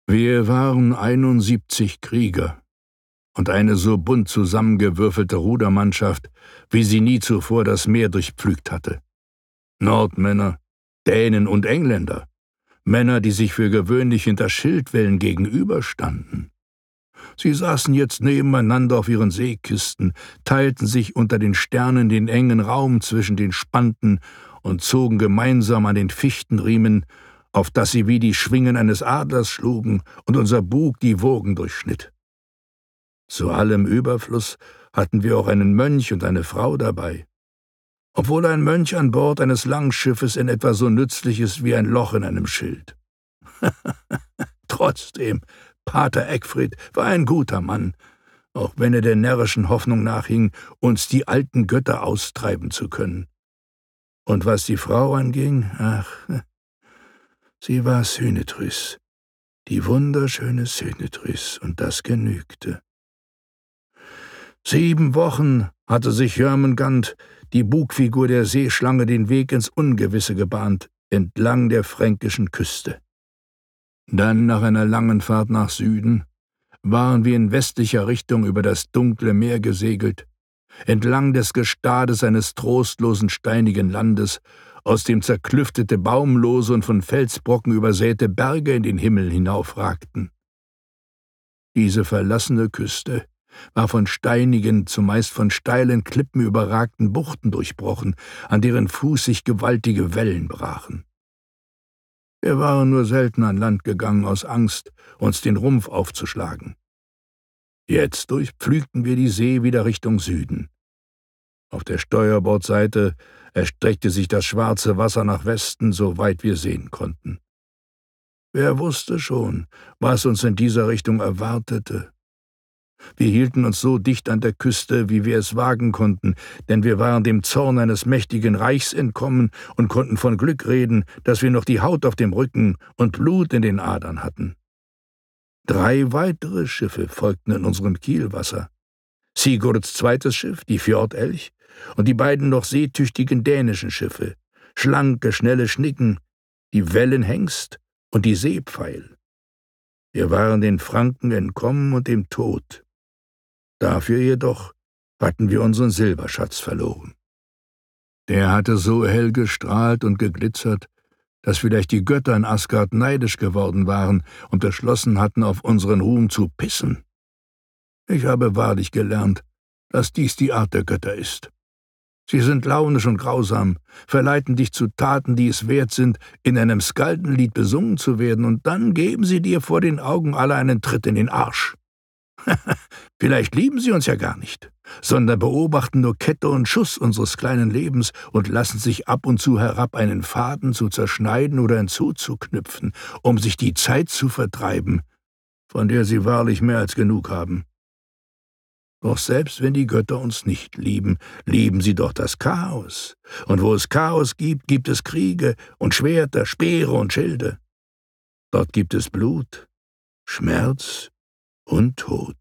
Wir waren 71 Krieger und eine so bunt zusammengewürfelte Rudermannschaft, wie sie nie zuvor das Meer durchpflügt hatte. Nordmänner, Dänen und Engländer, Männer, die sich für gewöhnlich hinter Schildwällen gegenüberstanden. Sie saßen jetzt nebeneinander auf ihren Seekisten, teilten sich unter den Sternen den engen Raum zwischen den Spanten und zogen gemeinsam an den Fichtenriemen, auf dass sie wie die Schwingen eines Adlers schlugen und unser Bug die Wogen durchschnitt. Zu allem Überfluss hatten wir auch einen Mönch und eine Frau dabei, obwohl ein Mönch an Bord eines Langschiffes in etwa so nützlich ist wie ein Loch in einem Schild. Trotzdem, Pater Eckfried war ein guter Mann, auch wenn er der närrischen Hoffnung nachhing, uns die alten Götter austreiben zu können. Und was die Frau anging, sie war Sünetrys, die wunderschöne Sünetrys, und das genügte. 7 Wochen hatte sich Jörmungand, die Bugfigur der Seeschlange, den Weg ins Ungewisse gebahnt, entlang der fränkischen Küste. Dann, nach einer langen Fahrt nach Süden, waren wir in westlicher Richtung über das dunkle Meer gesegelt, entlang des Gestades eines trostlosen steinigen Landes, aus dem zerklüftete baumlose und von Felsbrocken übersäte Berge in den Himmel hinaufragten. Diese verlassene Küste war von steinigen, zumeist von steilen Klippen überragten Buchten durchbrochen, an deren Fuß sich gewaltige Wellen brachen. Wir waren nur selten an Land gegangen aus Angst, uns den Rumpf aufzuschlagen. Jetzt durchpflügten wir die See wieder Richtung Süden. Auf der Steuerbordseite erstreckte sich das schwarze Wasser nach Westen, so weit wir sehen konnten. Wer wusste schon, was uns in dieser Richtung erwartete? Wir hielten uns so dicht an der Küste, wie wir es wagen konnten, denn wir waren dem Zorn eines mächtigen Reichs entkommen und konnten von Glück reden, dass wir noch die Haut auf dem Rücken und Blut in den Adern hatten. 3 weitere Schiffe folgten in unserem Kielwasser. Sigurds zweites Schiff, die Fjordelch, und die beiden noch seetüchtigen dänischen Schiffe, schlanke, schnelle Schnicken, die Wellenhengst und die Seepfeil. Wir waren den Franken entkommen und dem Tod. Dafür jedoch hatten wir unseren Silberschatz verloren. Der hatte so hell gestrahlt und geglitzert, dass vielleicht die Götter in Asgard neidisch geworden waren und beschlossen hatten, auf unseren Ruhm zu pissen. Ich habe wahrlich gelernt, dass dies die Art der Götter ist. Sie sind launisch und grausam, verleiten dich zu Taten, die es wert sind, in einem Skaldenlied besungen zu werden, und dann geben sie dir vor den Augen aller einen Tritt in den Arsch. Vielleicht lieben sie uns ja gar nicht, sondern beobachten nur Kette und Schuss unseres kleinen Lebens und lassen sich ab und zu herab, einen Faden zu zerschneiden oder hinzuzuknüpfen, um sich die Zeit zu vertreiben, von der sie wahrlich mehr als genug haben. Doch selbst wenn die Götter uns nicht lieben, lieben sie doch das Chaos. Und wo es Chaos gibt, gibt es Kriege und Schwerter, Speere und Schilde. Dort gibt es Blut, Schmerz und Tod.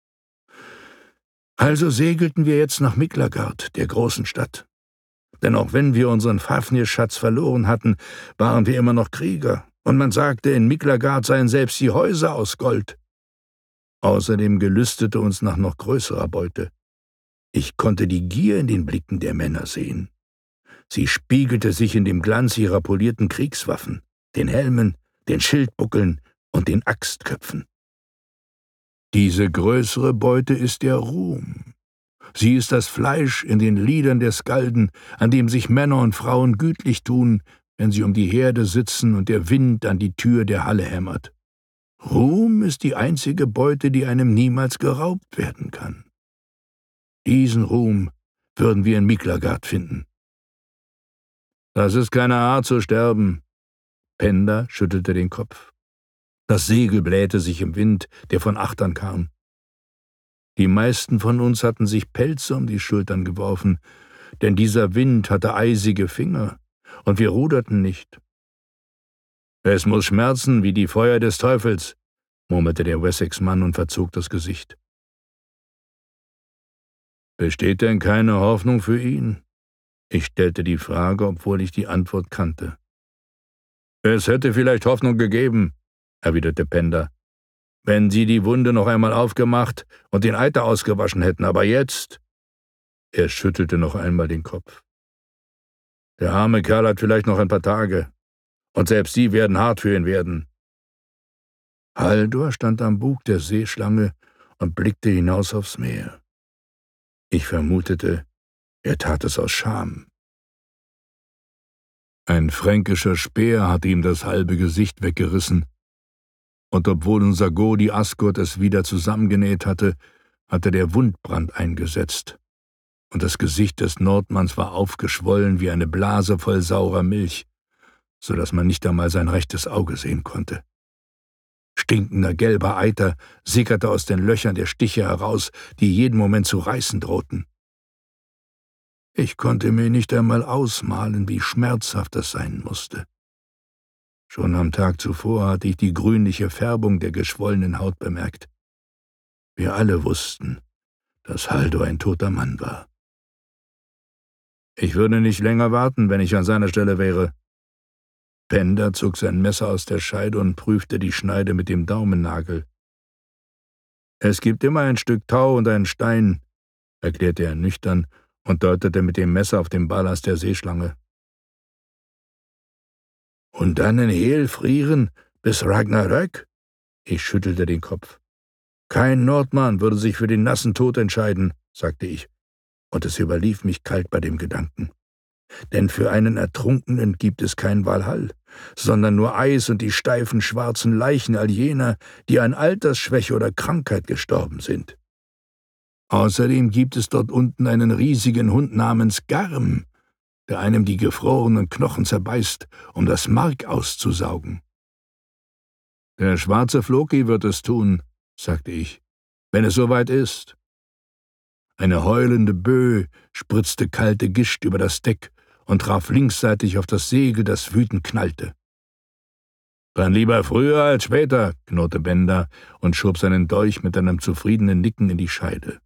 Also segelten wir jetzt nach Miklagard, der großen Stadt. Denn auch wenn wir unseren Fafnir-Schatz verloren hatten, waren wir immer noch Krieger, und man sagte, in Miklagard seien selbst die Häuser aus Gold. Außerdem gelüstete uns nach noch größerer Beute. Ich konnte die Gier in den Blicken der Männer sehen. Sie spiegelte sich in dem Glanz ihrer polierten Kriegswaffen, den Helmen, den Schildbuckeln und den Axtköpfen. Diese größere Beute ist der Ruhm. Sie ist das Fleisch in den Lidern der Skalden, an dem sich Männer und Frauen gütlich tun, wenn sie um die Herde sitzen und der Wind an die Tür der Halle hämmert. Ruhm ist die einzige Beute, die einem niemals geraubt werden kann. Diesen Ruhm würden wir in Miklagard finden. Das ist keine Art zu sterben. Penda schüttelte den Kopf. Das Segel blähte sich im Wind, der von Achtern kam. Die meisten von uns hatten sich Pelze um die Schultern geworfen, denn dieser Wind hatte eisige Finger, und wir ruderten nicht. »Es muss schmerzen wie die Feuer des Teufels«, murmelte der Wessex-Mann und verzog das Gesicht. »Besteht denn keine Hoffnung für ihn?« Ich stellte die Frage, obwohl ich die Antwort kannte. »Es hätte vielleicht Hoffnung gegeben, erwiderte Pender. »Wenn Sie die Wunde noch einmal aufgemacht und den Eiter ausgewaschen hätten, aber jetzt?« Er schüttelte noch einmal den Kopf. »Der arme Kerl hat vielleicht noch ein paar Tage, und selbst die werden hart für ihn werden.« Halldor stand am Bug der Seeschlange und blickte hinaus aufs Meer. Ich vermutete, er tat es aus Scham. Ein fränkischer Speer hatte ihm das halbe Gesicht weggerissen, und obwohl unser Godi Asgurt es wieder zusammengenäht hatte, hatte der Wundbrand eingesetzt, und das Gesicht des Nordmanns war aufgeschwollen wie eine Blase voll saurer Milch, so dass man nicht einmal sein rechtes Auge sehen konnte. Stinkender gelber Eiter sickerte aus den Löchern der Stiche heraus, die jeden Moment zu reißen drohten. Ich konnte mir nicht einmal ausmalen, wie schmerzhaft das sein musste. Schon am Tag zuvor hatte ich die grünliche Färbung der geschwollenen Haut bemerkt. Wir alle wussten, dass Halldor ein toter Mann war. Ich würde nicht länger warten, wenn ich an seiner Stelle wäre. Pender zog sein Messer aus der Scheide und prüfte die Schneide mit dem Daumennagel. »Es gibt immer ein Stück Tau und einen Stein«, erklärte er nüchtern und deutete mit dem Messer auf den Ballast der Seeschlange. »Und dann in Hel frieren bis Ragnarök?« Ich schüttelte den Kopf. »Kein Nordmann würde sich für den nassen Tod entscheiden«, sagte ich, und es überlief mich kalt bei dem Gedanken. Denn für einen Ertrunkenen gibt es kein Walhall, sondern nur Eis und die steifen schwarzen Leichen all jener, die an Altersschwäche oder Krankheit gestorben sind. Außerdem gibt es dort unten einen riesigen Hund namens Garm, der einem die gefrorenen Knochen zerbeißt, um das Mark auszusaugen. »Der schwarze Floki wird es tun«, sagte ich, »wenn es soweit ist.« Eine heulende Böe spritzte kalte Gischt über das Deck und traf linksseitig auf das Segel, das wütend knallte. »Dann lieber früher als später«, knurrte Bender und schob seinen Dolch mit einem zufriedenen Nicken in die Scheide.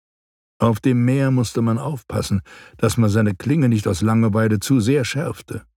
Auf dem Meer musste man aufpassen, dass man seine Klinge nicht aus Langeweile zu sehr schärfte.